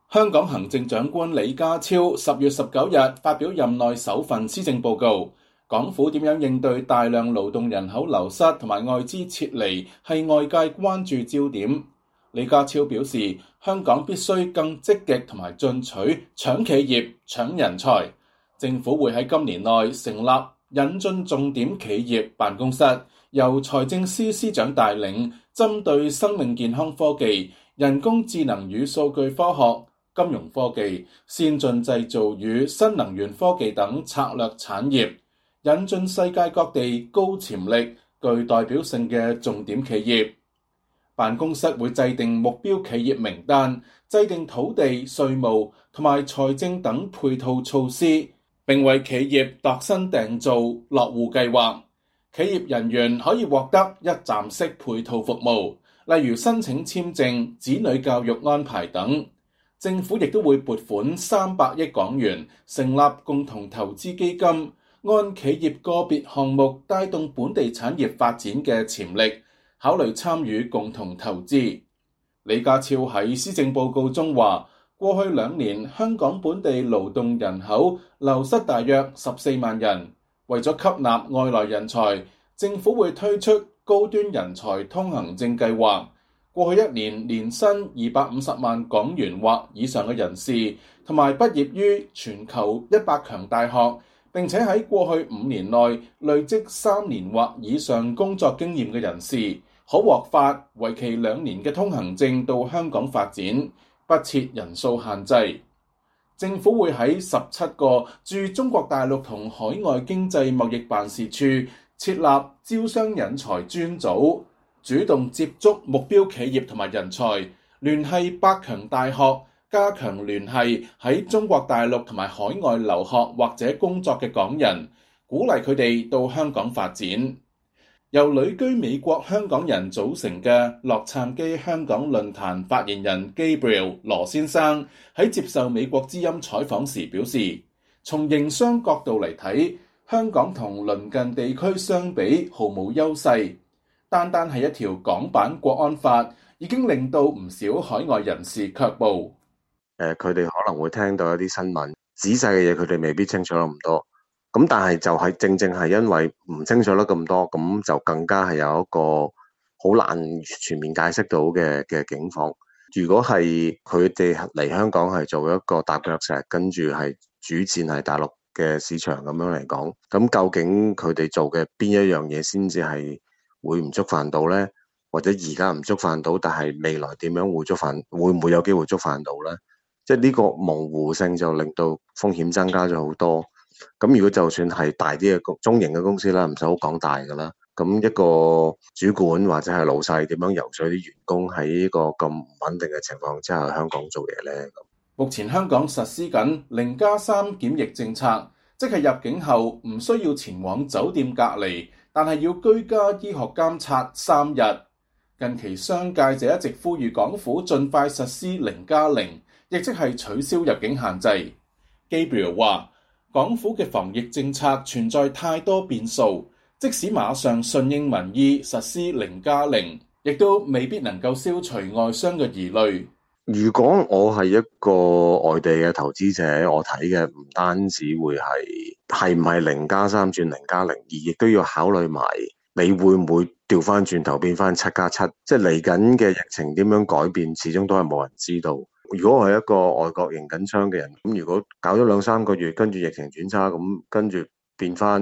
香港行政長官李家超10月19日發表任內首份施政報告，港府點樣應對大量勞動人口流失同埋外資撤離係外界關注焦點。李家超表示，香港必須更積極同埋進取，搶企業、搶人才。政府會喺今年內成立引進重點企業辦公室，由財政司司長帶領，針對生命健康科技、人工智能與數據科學、金融科技、先進製造與新能源科技等策略產業，引進世界各地高潛力、具代表性嘅重點企業。辦公室會制定目標企業名單，制定土地、稅務同埋財政等配套措施，並為企業度身訂造落戶計劃。企業人員可以獲得一站式配套服務，例如申請簽證、子女教育安排等。政府亦都會撥款300億港元，成立共同投資基金，按企業個別項目帶動本地產業發展嘅潛力，考慮參與共同投資。李家超喺施政報告中話，過去2年香港本地勞動人口流失大約14萬人，為咗吸納外來人才，政府會推出高端人才通行證計劃。過去1年年薪250萬港元或以上嘅人士，同埋畢業於全球100強大學，並且喺過去5年內累積3年或以上工作經驗嘅人士，可獲發為期2年嘅通行證到香港發展，不設人數限制。政府會喺17個駐中國大陸同海外經濟貿易辦事處設立招商引才專組，主動接觸目標企業同埋人才，聯繫百強大學，加強聯繫喺中國大陸同埋海外留學或者工作嘅港人，鼓勵佢哋到香港發展。由旅居美國香港人組成嘅洛杉磯香港論壇發言人 Gabriel 羅先生喺接受美國之音採訪時表示，從營商角度嚟睇，香港同鄰近地區相比毫無優勢。單單係一條港版國安法已經令到唔少海外人士卻步。 佢哋可能會聽到一啲新聞，仔細嘅嘢佢哋未必清楚得咁多。咁但係就係正正係因為唔清楚得咁多，咁就更加係有一個好難全面解釋到嘅境況。如果係佢哋嚟香港係做一個踏腳石，跟住係主戰係大陸嘅市場咁樣嚟講，咁究竟佢哋做嘅邊一樣嘢先至係會唔觸犯到呢？或者而家唔觸犯到，但係未來點樣會觸犯？會唔會有機會觸犯到呢？即係呢個模糊性就令到風險增加咗好多。咁如果就算係大啲嘅中型嘅公司啦，唔使好講大㗎啦。咁一個主管或者係老細點樣游說啲員工喺呢個咁唔穩定嘅情況之下喺香港做嘢呢？ 目前香港實施緊0+3檢疫政策，即係入境後唔需要前往酒店隔離，但係要居家醫學監察3日。近期商界就一直呼籲港府盡快實施0+0，亦即係取消入境限制。Gabriel 話，港府嘅防疫政策存在太多變數，即使馬上順應民意實施0+0，亦都未必能夠消除外商嘅疑慮。 如果我係一個外地嘅投資者，我睇嘅唔單止會係唔係0+3轉0+0，而亦都要考慮埋你會唔會調翻轉頭變翻7+7，即係嚟緊嘅疫情點樣改變，始終都係冇人知道。如果我係一個外國營緊商嘅人，咁如果搞咗2-3個月，跟住疫情轉差，咁跟住變翻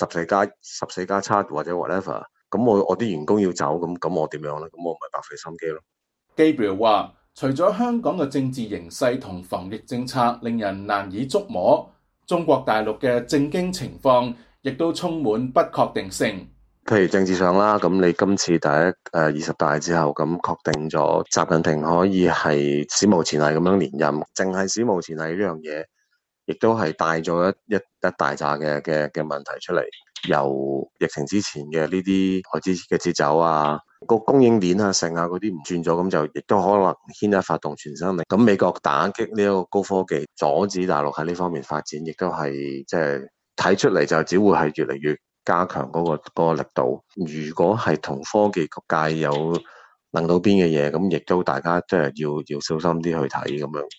14+7或者 whatever， 咁我啲員工要走，咁我點樣呢？咁我咪白費心機咯。 Gabriel 話，除咗香港嘅政治形勢同防疫政策令人難以捉摸，中國大陸嘅政經情況亦都充滿不確定性。 譬如政治上啦，咁你今次第20大之後，咁確定咗習近平可以係史無前例咁樣連任，淨係史無前例呢樣嘢，亦都係帶咗一大紮嘅問題出嚟。由疫情之前嘅呢啲開支嘅節奏啊，個供應鏈啊、剩啊嗰啲唔轉咗，咁就亦都可能牽一發動全身力。咁美國打擊呢一個高科技，阻止大陸喺呢方面發展，亦都係即係睇出嚟就只會係越嚟越加強嗰個力度。如果係同科技界有能到邊嘅嘢，咁亦都大家即係要小心啲去睇咁樣。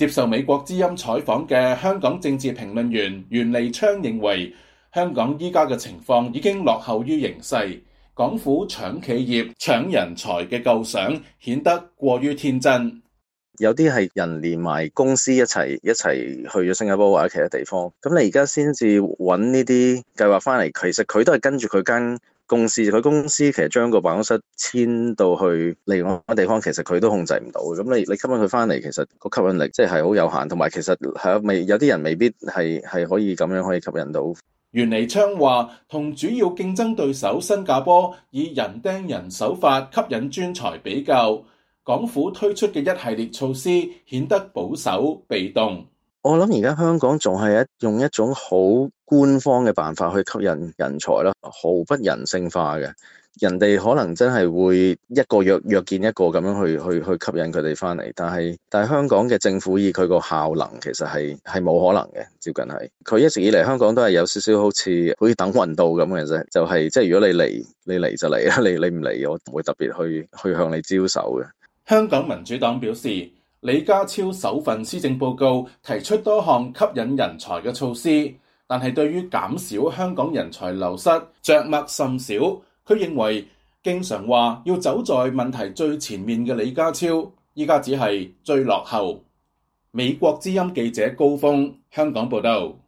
接受美國之音採訪嘅香港政治評論員袁彌昌認為，香港依家嘅情況已經落後於形勢，港府搶企業、搶人才嘅構想顯得過於天真。 有啲係人連埋公司一齊去咗新加坡或者其他地方，咁你而家先至揾呢啲計劃翻嚟，其實佢都係跟住佢間公司，佢公司其實將個辦公室遷到去另外一個地方，其實佢都控制唔到。咁你吸引佢翻嚟，其實個吸引力即係好有限，同埋其實係有啲人未必係可以咁樣可以吸引到。 袁彌昌話，同主要競爭對手新加坡以人釘人手法吸引專才比較，港府推出嘅一系列措施顯得保守被動。 我諗而家香港仲係用一種好官方嘅辦法去吸引人才啦，毫不人性化嘅。人哋可能真係會一個約見一個咁樣去吸引佢哋翻嚟，但係香港嘅政府以佢個效能，其實係冇可能嘅，接近係。佢一直以嚟香港都係有少少好似等運到咁嘅啫，就係即係如果你嚟就嚟啦，你唔嚟我唔會特別去向你招手嘅。 香港民主黨表示，李家超首份施政報告提出多項吸引人才嘅措施，但係對於減少香港人才流失着墨甚少。佢認為經常話要走在問題最前面嘅李家超，依家只係最落後。美國之音記者高峰香港報道。